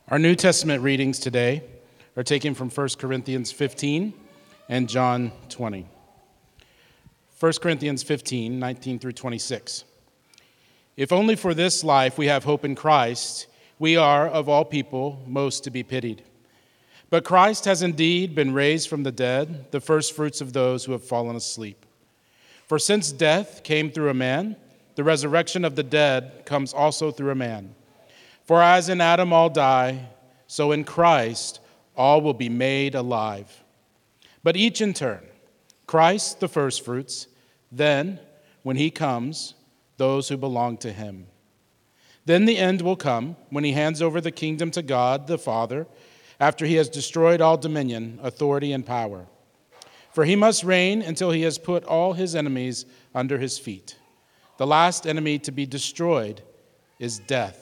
Our New Testament readings today are taken from 1 Corinthians 15 and John 20. 1 Corinthians 15, 19 through 26. If only for this life we have hope in Christ, we are, of all people, most to be pitied. But Christ has indeed been raised from the dead, the firstfruits of those who have fallen asleep. For since death came through a man, the resurrection of the dead comes also through a man. For as in Adam all die, so in Christ all will be made alive. But each in turn, Christ the firstfruits, then, when he comes, those who belong to him. Then the end will come when he hands over the kingdom to God the Father, after he has destroyed all dominion, authority, and power. For he must reign until he has put all his enemies under his feet. The last enemy to be destroyed is death.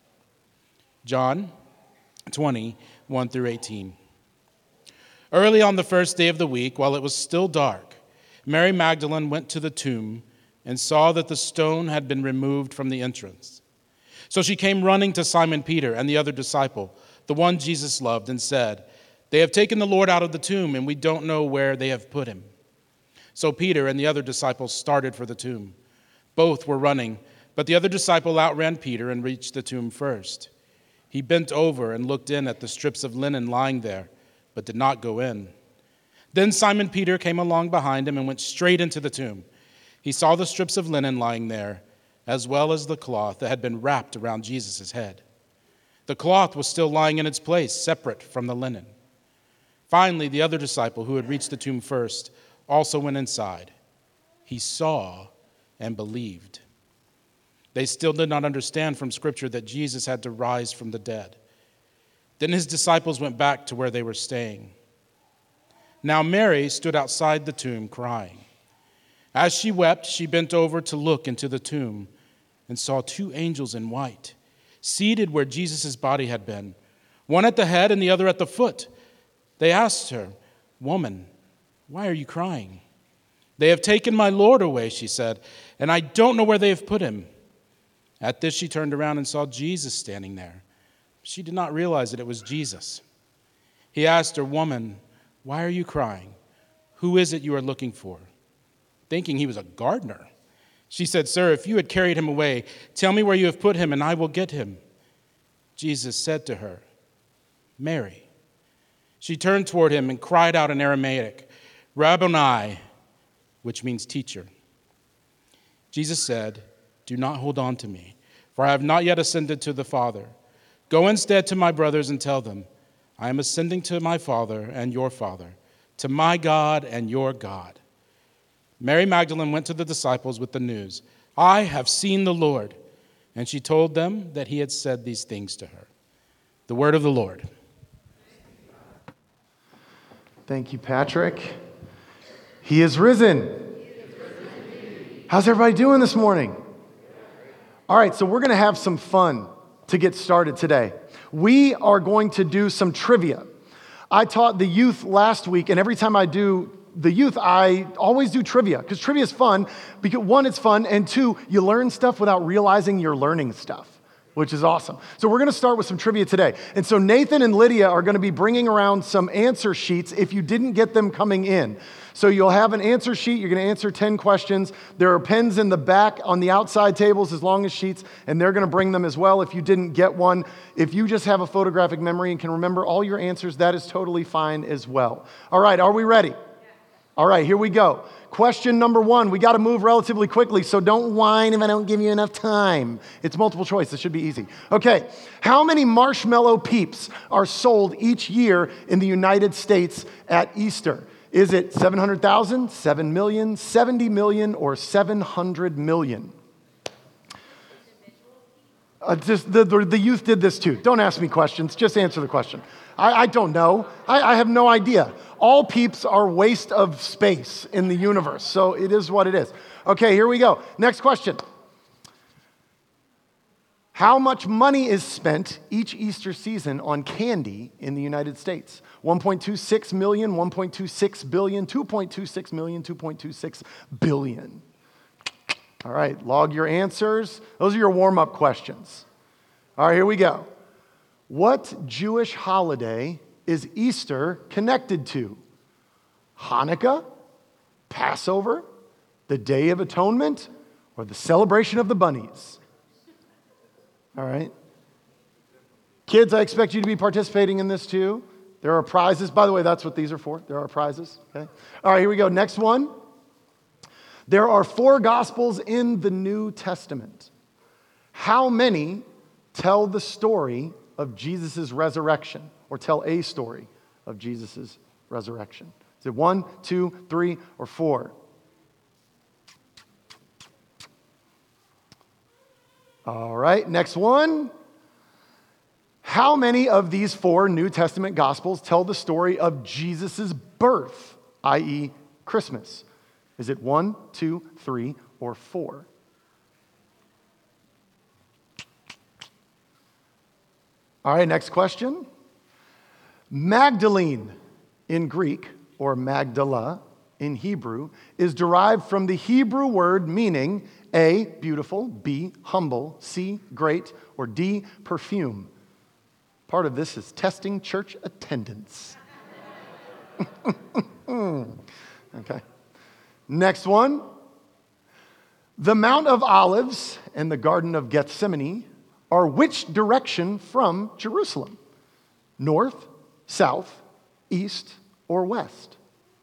John 20, 1 through 18. Early on the first day of the week, while it was still dark, Mary Magdalene went to the tomb and saw that the stone had been removed from the entrance. So she came running to Simon Peter and the other disciple, the one Jesus loved, and said, "They have taken the Lord out of the tomb, and we don't know where they have put him." So Peter and the other disciple started for the tomb. Both were running, but the other disciple outran Peter and reached the tomb first. He bent over and looked in at the strips of linen lying there, but did not go in. Then Simon Peter came along behind him and went straight into the tomb. He saw the strips of linen lying there, as well as the cloth that had been wrapped around Jesus' head. The cloth was still lying in its place, separate from the linen. Finally, the other disciple, who had reached the tomb first, also went inside. He saw and believed. They still did not understand from Scripture that Jesus had to rise from the dead. Then his disciples went back to where they were staying. Now Mary stood outside the tomb crying. As she wept, she bent over to look into the tomb and saw two angels in white, seated where Jesus' body had been, one at the head and the other at the foot. They asked her, "Woman, why are you crying?" "They have taken my Lord away," she said, "and I don't know where they have put him." At this, she turned around and saw Jesus standing there. She did not realize that it was Jesus. He asked her, "Woman, why are you crying? Who is it you are looking for?" Thinking he was a gardener, she said, "Sir, if you had carried him away, tell me where you have put him, and I will get him." Jesus said to her, "Mary." She turned toward him and cried out in Aramaic, "Rabboni," which means teacher. Jesus said, "Do not hold on to me, for I have not yet ascended to the Father. Go instead to my brothers and tell them, I am ascending to my Father and your Father, to my God and your God." Mary Magdalene went to the disciples with the news, "I have seen the Lord." And she told them that he had said these things to her. The word of the Lord. Thank you, Patrick. He is risen. How's everybody doing this morning? All right, so we're going to have some fun to get started today. We are going to do some trivia. I taught the youth last week, and every time I do the youth, I always do trivia, because trivia is fun, because one, it's fun, and two, you learn stuff without realizing you're learning stuff, which is awesome. So we're going to start with some trivia today. And so Nathan and Lydia are going to be bringing around some answer sheets if you didn't get them coming in. So you'll have an answer sheet. You're going to answer 10 questions. There are pens in the back on the outside tables as long as sheets, and they're going to bring them as well if you didn't get one. If you just have a photographic memory and can remember all your answers, that is totally fine as well. All right, are we ready? All right, here we go. Question number 1. We got to move relatively quickly, so don't whine if I don't give you enough time. It's multiple choice. This should be easy. Okay, how many marshmallow peeps are sold each year in the United States at Easter? Is it 700,000, 7 million, 70 million, or 700 million? Just the youth did this too. Don't ask me questions. Just answer the question. I don't know. I have no idea. All peeps are waste of space in the universe, so it is what it is. Okay, here we go. Next question. How much money is spent each Easter season on candy in the United States? 1.26 million, 1.26 billion, 2.26 million, 2.26 billion. All right, log your answers. Those are your warm-up questions. All right, here we go. What Jewish holiday is Easter connected to? Hanukkah, Passover, the Day of Atonement, or the celebration of the bunnies? All right. Kids, I expect you to be participating in this too. There are prizes. By the way, that's what these are for. There are prizes. Okay. All right, here we go. Next one. There are 4 Gospels in the New Testament. How many tell the story of Jesus' resurrection, or tell a story of Jesus' resurrection? Is it 1, 2, 3, or 4? All right, next one. How many of these 4 New Testament Gospels tell the story of Jesus' birth, i.e., Christmas? Is it 1, 2, 3, or 4? All right, next question. Magdalene in Greek, or Magdala in Hebrew, is derived from the Hebrew word meaning A, beautiful, B, humble, C, great, or D, perfume. Part of this is testing church attendance. Okay. Next one. The Mount of Olives and the Garden of Gethsemane are which direction from Jerusalem? North, south, east, or west?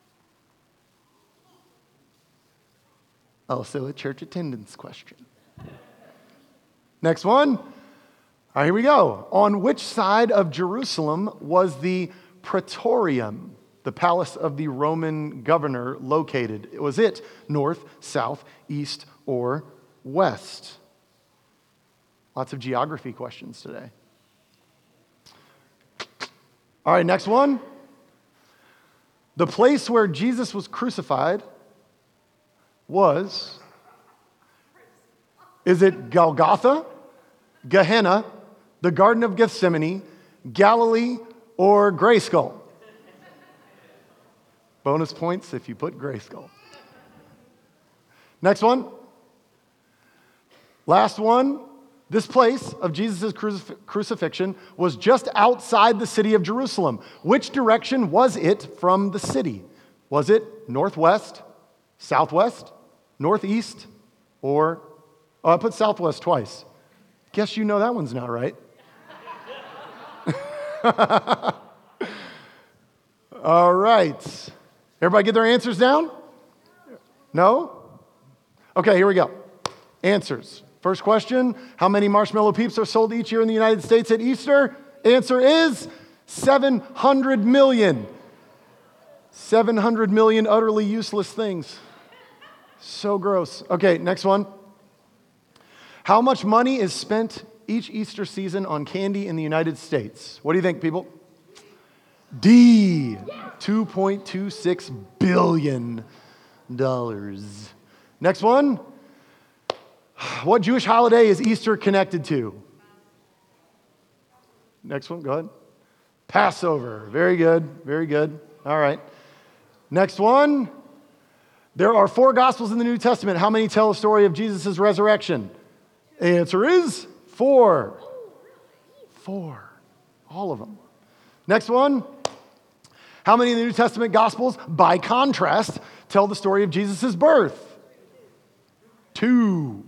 Also a church attendance question. Next one. All right, here we go. On which side of Jerusalem was the Praetorium, the palace of the Roman governor, located? Was it north, south, east, or west? Lots of geography questions today. All right, next one. The place where Jesus was crucified was, is it Golgotha, Gehenna, the Garden of Gethsemane, Galilee, or Grayskull? Bonus points if you put Grayskull. Next one. Last one. This place of Jesus' crucifixion was just outside the city of Jerusalem. Which direction was it from the city? Was it northwest, southwest, northeast, or... Oh, I put southwest twice. Guess you know that one's not right. All right. Everybody get their answers down? No? Okay, here we go. Answers. First question, how many Marshmallow Peeps are sold each year in the United States at Easter? Answer is 700 million. 700 million utterly useless things. So gross. Okay, next one. How much money is spent each Easter season on candy in the United States? What do you think, people? D, $2.26 billion. Next one. What Jewish holiday is Easter connected to? Next one, go ahead. Passover. Very good, very good. All right. Next one. There are 4 Gospels in the New Testament. How many tell the story of Jesus' resurrection? The answer is 4. 4. All of them. Next one. How many of the New Testament Gospels, by contrast, tell the story of Jesus' birth? 2.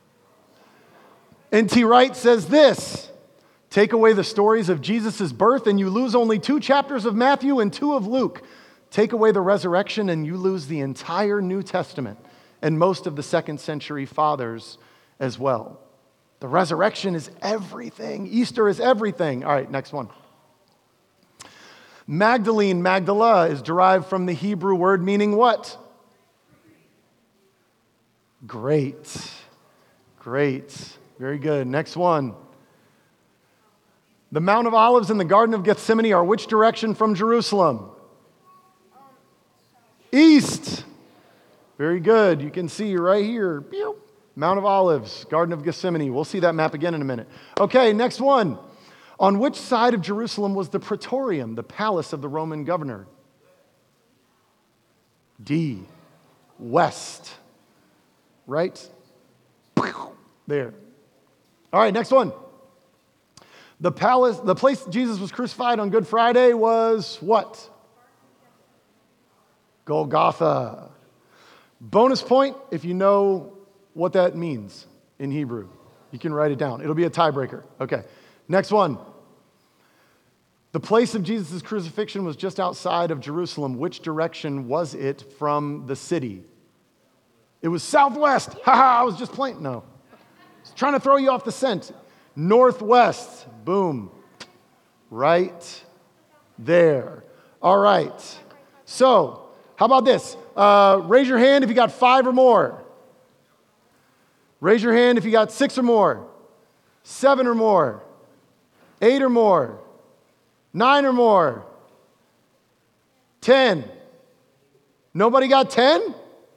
N.T. Wright says this: take away the stories of Jesus' birth and you lose only 2 chapters of Matthew and 2 of Luke. Take away the resurrection and you lose the entire New Testament and most of the 2nd century fathers as well. The resurrection is everything. Easter is everything. All right, next one. Magdalene, Magdala, is derived from the Hebrew word meaning what? Great. Great. Very good. Next one. The Mount of Olives and the Garden of Gethsemane are which direction from Jerusalem? East. Very good. You can see right here. Mount of Olives, Garden of Gethsemane. We'll see that map again in a minute. Okay, next one. On which side of Jerusalem was the Praetorium, the palace of the Roman governor? D. West. Right? There. All right, next one. The place Jesus was crucified on Good Friday was what? Golgotha. Bonus point if you know what that means in Hebrew. You can write it down. It'll be a tiebreaker. Okay. Next one. The place of Jesus' crucifixion was just outside of Jerusalem. Which direction was it from the city? It was southwest. I was just playing. No. I was trying to throw you off the scent. Northwest. Boom. Right there. All right. So, how about this? Raise your hand if you got 5 or more. Raise your hand if you got 6 or more. 7 or more. 8 or more. 9 or more. 10. Nobody got 10?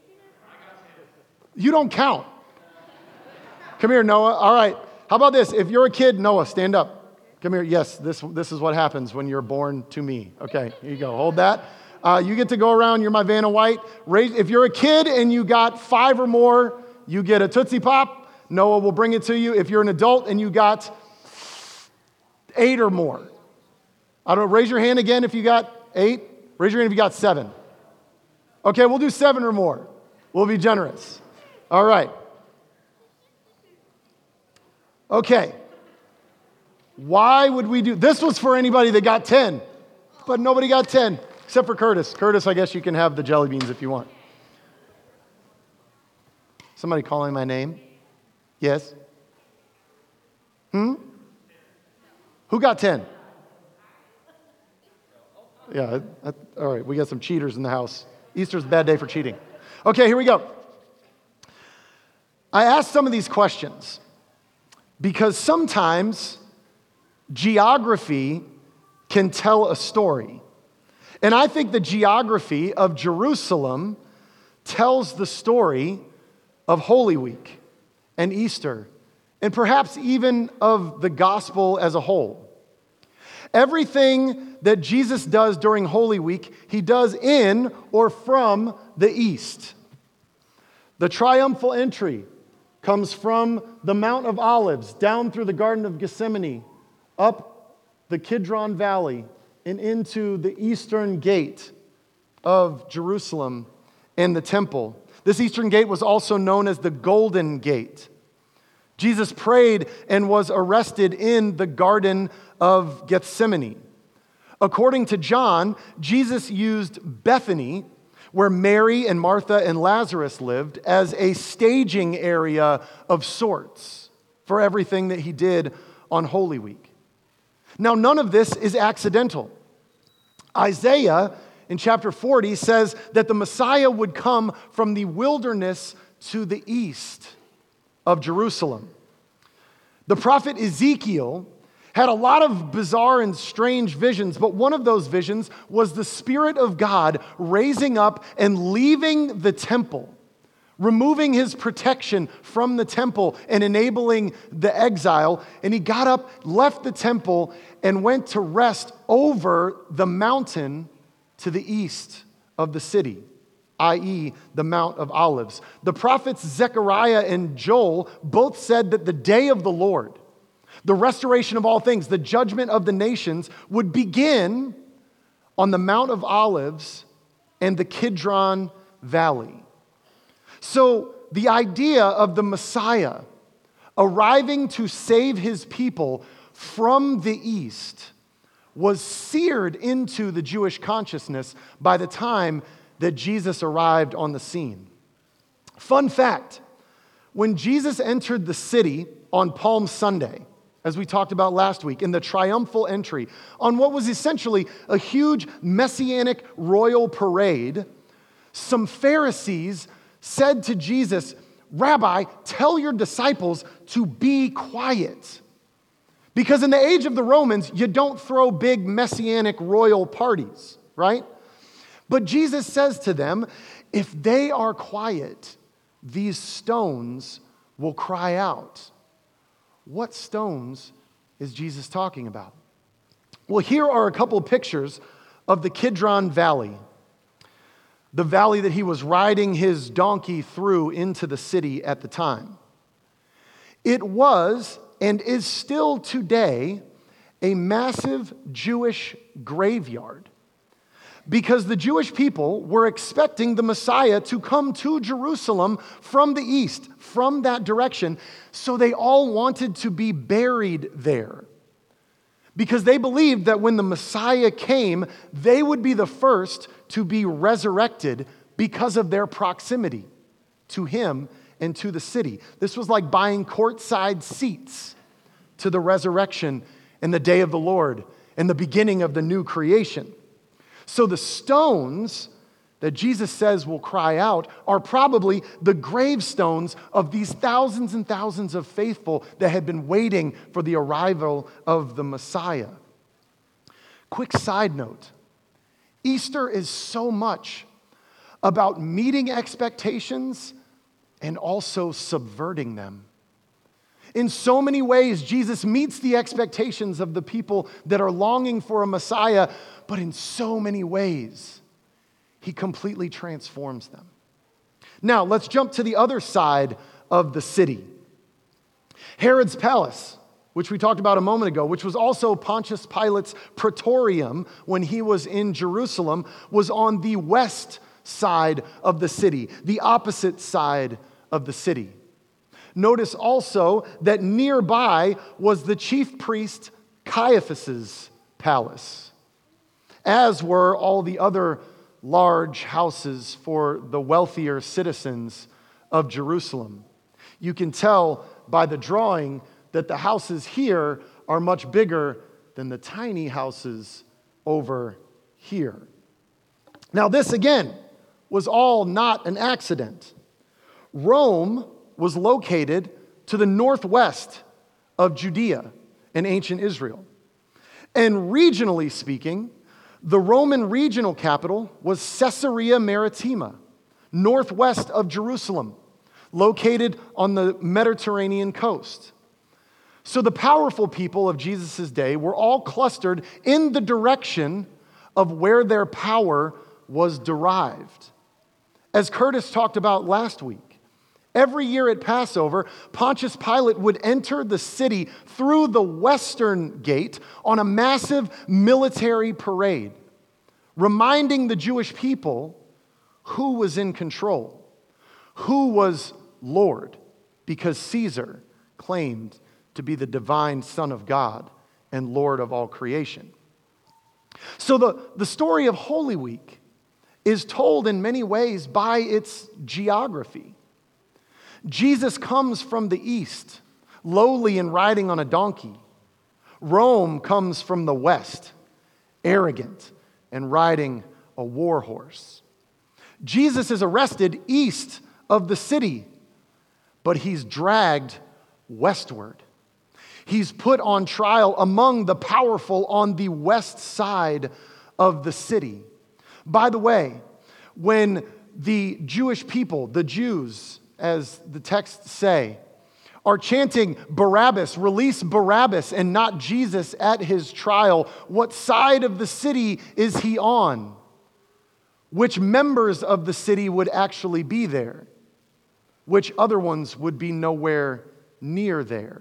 You don't count. Come here, Noah. All right. How about this? If you're a kid, Noah, stand up. Come here. Yes, this is what happens when you're born to me. Okay, here you go. Hold that. You get to go around. You're my Vanna White. If you're a kid and you got 5 or more, you get a Tootsie Pop. Noah will bring it to you. If you're an adult and you got 8 or more. I don't know, raise your hand again if you got 8. Raise your hand if you got 7. Okay, we'll do 7 or more. We'll be generous. All right. Okay. Why would we do this? Was for anybody that got 10, but nobody got 10 except for Curtis. Curtis, I guess you can have the jelly beans if you want. Somebody calling my name? Yes? Who got 10? Yeah, all right, we got some cheaters in the house. Easter's a bad day for cheating. Okay, here we go. I asked some of these questions because sometimes geography can tell a story. And I think the geography of Jerusalem tells the story of Holy Week and Easter, and perhaps even of the gospel as a whole. Everything that Jesus does during Holy Week, he does in or from the east. The triumphal entry comes from the Mount of Olives, down through the Garden of Gethsemane, up the Kidron Valley, and into the eastern gate of Jerusalem and the temple. This eastern gate was also known as the Golden Gate. Jesus prayed and was arrested in the Garden of Gethsemane. According to John, Jesus used Bethany, where Mary and Martha and Lazarus lived, as a staging area of sorts for everything that he did on Holy Week. Now, none of this is accidental. Isaiah in chapter 40 says that the Messiah would come from the wilderness to the east of Jerusalem. The prophet Ezekiel had a lot of bizarre and strange visions, but one of those visions was the Spirit of God raising up and leaving the temple, removing his protection from the temple and enabling the exile. And he got up, left the temple, and went to rest over the mountain to the east of the city, i.e., the Mount of Olives. The prophets Zechariah and Joel both said that the day of the Lord, the restoration of all things, the judgment of the nations, would begin on the Mount of Olives and the Kidron Valley. So the idea of the Messiah arriving to save his people from the east was seared into the Jewish consciousness by the time that Jesus arrived on the scene. Fun fact, when Jesus entered the city on Palm Sunday, as we talked about last week, in the triumphal entry, on what was essentially a huge messianic royal parade, some Pharisees said to Jesus, "Rabbi, tell your disciples to be quiet." Because in the age of the Romans, you don't throw big messianic royal parties, right? But Jesus says to them, if they are quiet, these stones will cry out. What stones is Jesus talking about? Well, here are a couple of pictures of the Kidron Valley, the valley that he was riding his donkey through into the city at the time. It was, and is still today, a massive Jewish graveyard because the Jewish people were expecting the Messiah to come to Jerusalem from the east, from that direction, so they all wanted to be buried there. Because they believed that when the Messiah came, they would be the first to be resurrected because of their proximity to him and to the city. This was like buying courtside seats to the resurrection and the day of the Lord and the beginning of the new creation. So the stones that Jesus says will cry out are probably the gravestones of these thousands and thousands of faithful that had been waiting for the arrival of the Messiah. Quick side note, Easter is so much about meeting expectations and also subverting them. In so many ways, Jesus meets the expectations of the people that are longing for a Messiah, but in so many ways, he completely transforms them. Now, let's jump to the other side of the city. Herod's palace, which we talked about a moment ago, which was also Pontius Pilate's praetorium when he was in Jerusalem, was on the west side of the city, the opposite side of the city. Notice also that nearby was the chief priest Caiaphas's palace, as were all the other large houses for the wealthier citizens of Jerusalem. You can tell by the drawing that the houses here are much bigger than the tiny houses over here. Now, this again was all not an accident. Rome was located to the northwest of Judea in ancient Israel. And regionally speaking, the Roman regional capital was Caesarea Maritima, northwest of Jerusalem, located on the Mediterranean coast. So the powerful people of Jesus' day were all clustered in the direction of where their power was derived. As Curtis talked about last week, every year at Passover, Pontius Pilate would enter the city through the western gate on a massive military parade, reminding the Jewish people who was in control, who was Lord, because Caesar claimed to be the divine Son of God and Lord of all creation. So the story of Holy Week is told in many ways by its geography. Jesus comes from the east, lowly and riding on a donkey. Rome comes from the west, arrogant and riding a war horse. Jesus is arrested east of the city, but he's dragged westward. He's put on trial among the powerful on the west side of the city. By the way, when the Jewish people, the Jews, as the texts say, are chanting Barabbas, release Barabbas, and not Jesus at his trial, what side of the city is he on? Which members of the city would actually be there? Which other ones would be nowhere near there?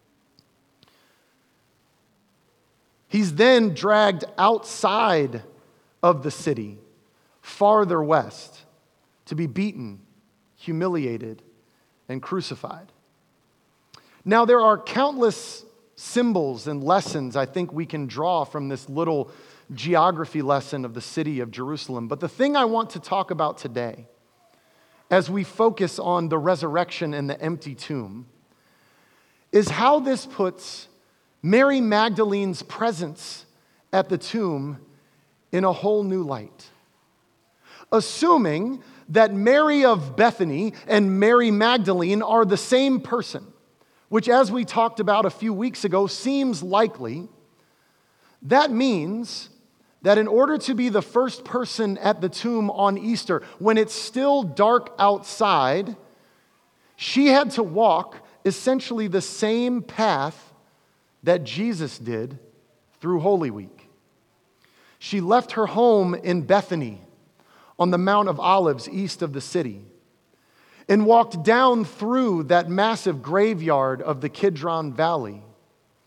He's then dragged outside of the city, farther west, to be beaten, humiliated, and crucified. Now, there are countless symbols and lessons I think we can draw from this little geography lesson of the city of Jerusalem. But the thing I want to talk about today, as we focus on the resurrection and the empty tomb, is how this puts Mary Magdalene's presence at the tomb in a whole new light. Assuming that Mary of Bethany and Mary Magdalene are the same person, which, as we talked about a few weeks ago, seems likely, that means that in order to be the first person at the tomb on Easter, when it's still dark outside, she had to walk essentially the same path that Jesus did through Holy Week. She left her home in Bethany on the Mount of Olives east of the city and walked down through that massive graveyard of the Kidron Valley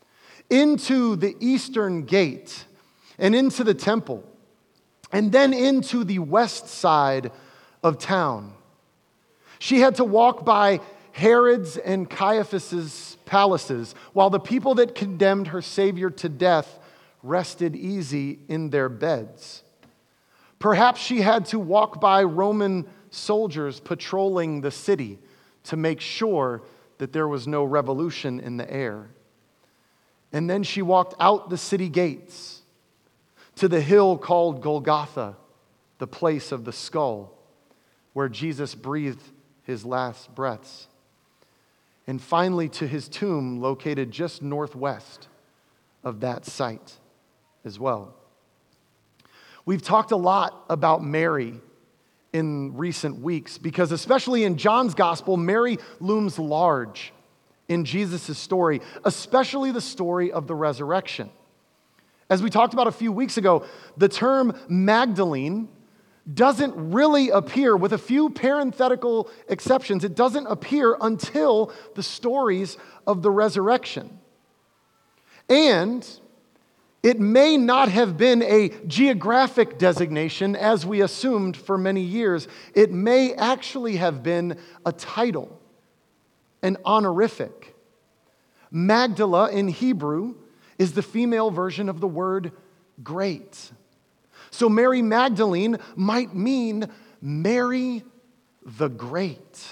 into the eastern gate and into the temple, and then into the west side of town. She had to walk by Herod's and Caiaphas's palaces, while the people that condemned her Savior to death rested easy in their beds. Perhaps she had to walk by Roman soldiers patrolling the city to make sure that there was no revolution in the air. And then she walked out the city gates to the hill called Golgotha, the place of the skull, where Jesus breathed his last breaths. And finally to his tomb located just northwest of that site as well. We've talked a lot about Mary in recent weeks because especially in John's gospel, Mary looms large in Jesus' story, especially the story of the resurrection. As we talked about a few weeks ago, the term Magdalene doesn't really appear, with a few parenthetical exceptions, it doesn't appear until the stories of the resurrection. And it may not have been a geographic designation as we assumed for many years. It may actually have been a title, an honorific. Magdala in Hebrew is the female version of the word great. So Mary Magdalene might mean Mary the Great.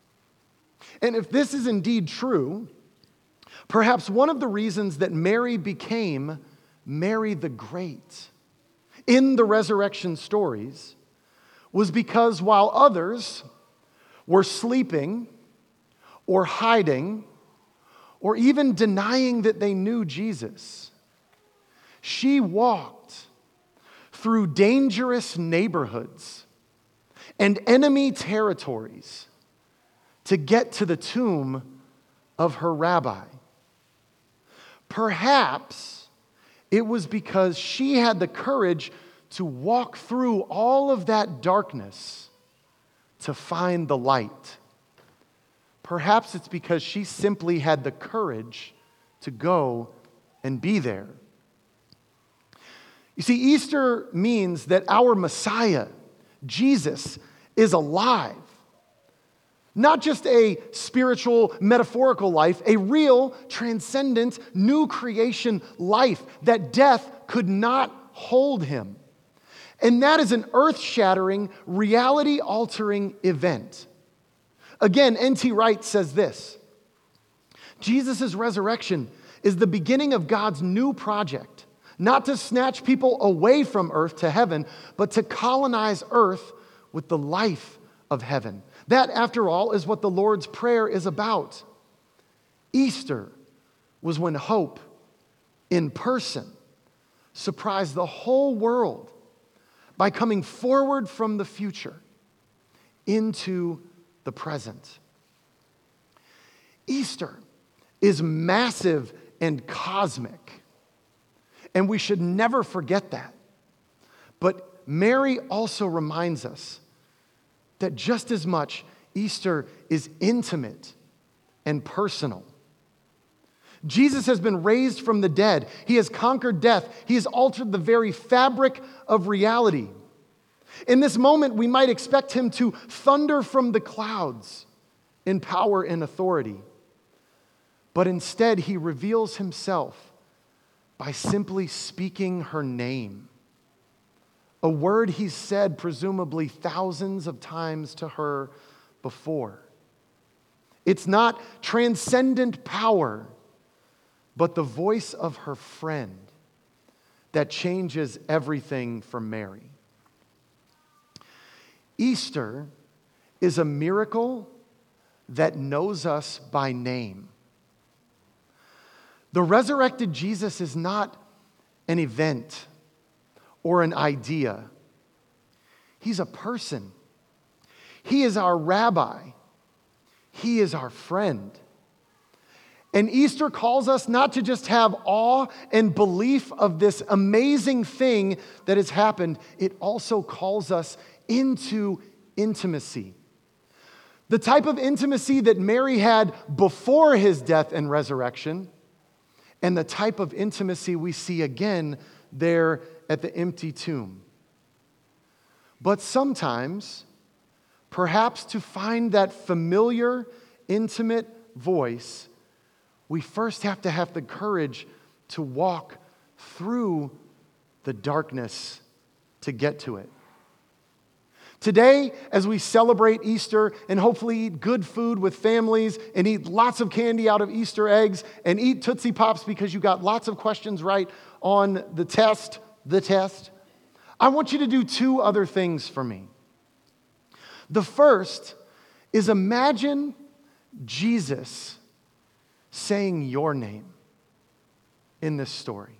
And if this is indeed true, perhaps one of the reasons that Mary became Mary the Great in the resurrection stories was because while others were sleeping or hiding or even denying that they knew Jesus, she walked through dangerous neighborhoods and enemy territories to get to the tomb of her rabbi. Perhaps it was because she had the courage to walk through all of that darkness to find the light. Perhaps it's because she simply had the courage to go and be there. You see, Easter means that our Messiah, Jesus, is alive. Not just a spiritual, metaphorical life, a real, transcendent, new creation life that death could not hold him. And that is an earth-shattering, reality-altering event. Again, N.T. Wright says this: Jesus' resurrection is the beginning of God's new project, not to snatch people away from earth to heaven, but to colonize earth with the life of heaven. That, after all, is what the Lord's Prayer is about. Easter was when hope in person surprised the whole world by coming forward from the future into the present. Easter is massive and cosmic, and we should never forget that. But Mary also reminds us that just as much, Easter is intimate and personal. Jesus has been raised from the dead. He has conquered death. He has altered the very fabric of reality. In this moment, we might expect him to thunder from the clouds in power and authority. But instead, he reveals himself by simply speaking her name. A word he said presumably thousands of times to her before. It's not transcendent power, but the voice of her friend that changes everything for Mary. Easter is a miracle that knows us by name. The resurrected Jesus is not an event or an idea. He's a person. He is our rabbi. He is our friend. And Easter calls us not to just have awe and belief of this amazing thing that has happened, it also calls us into intimacy. The type of intimacy that Mary had before his death and resurrection, and the type of intimacy we see again there at the empty tomb. But sometimes, perhaps to find that familiar, intimate voice, we first have to have the courage to walk through the darkness to get to it. Today, as we celebrate Easter and hopefully eat good food with families and eat lots of candy out of Easter eggs and eat Tootsie Pops because you got lots of questions right on the test, I want you to do two other things for me. The first is imagine Jesus saying your name in this story.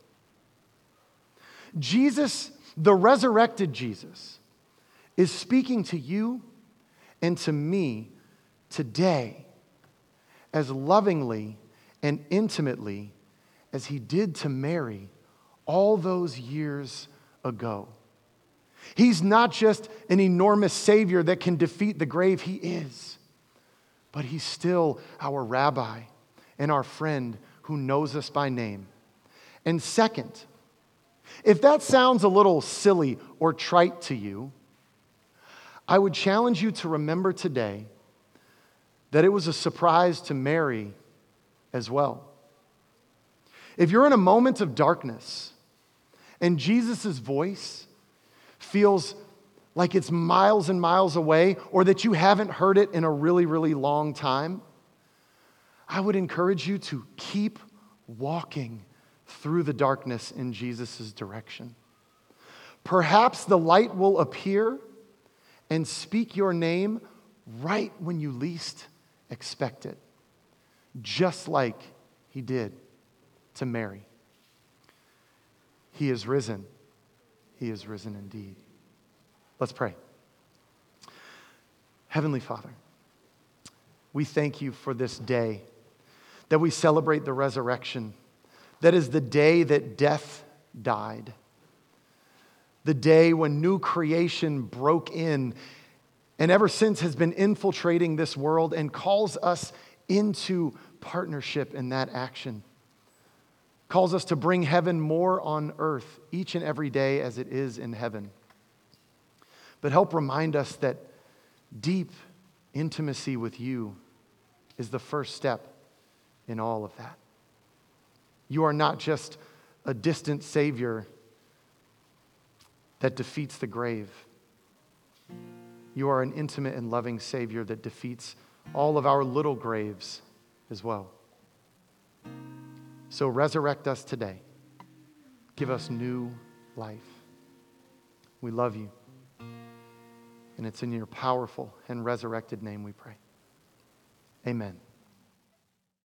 Jesus, the resurrected Jesus, is speaking to you and to me today as lovingly and intimately as he did to Mary all those years ago. He's not just an enormous Savior that can defeat the grave. He is. But he's still our rabbi and our friend who knows us by name. And second, if that sounds a little silly or trite to you, I would challenge you to remember today that it was a surprise to Mary as well. If you're in a moment of darkness and Jesus' voice feels like it's miles and miles away, or that you haven't heard it in a really, really long time, I would encourage you to keep walking through the darkness in Jesus' direction. Perhaps the light will appear and speak your name right when you least expect it, just like he did to Mary. He is risen. He is risen indeed. Let's pray. Heavenly Father, we thank you for this day that we celebrate the resurrection. That is the day that death died. The day when new creation broke in and ever since has been infiltrating this world and calls us into partnership in that action. Calls us to bring heaven more on earth each and every day as it is in heaven. But help remind us that deep intimacy with you is the first step in all of that. You are not just a distant Savior that defeats the grave. You are an intimate and loving Savior that defeats all of our little graves as well. So resurrect us today. Give us new life. We love you. And it's in your powerful and resurrected name we pray. Amen.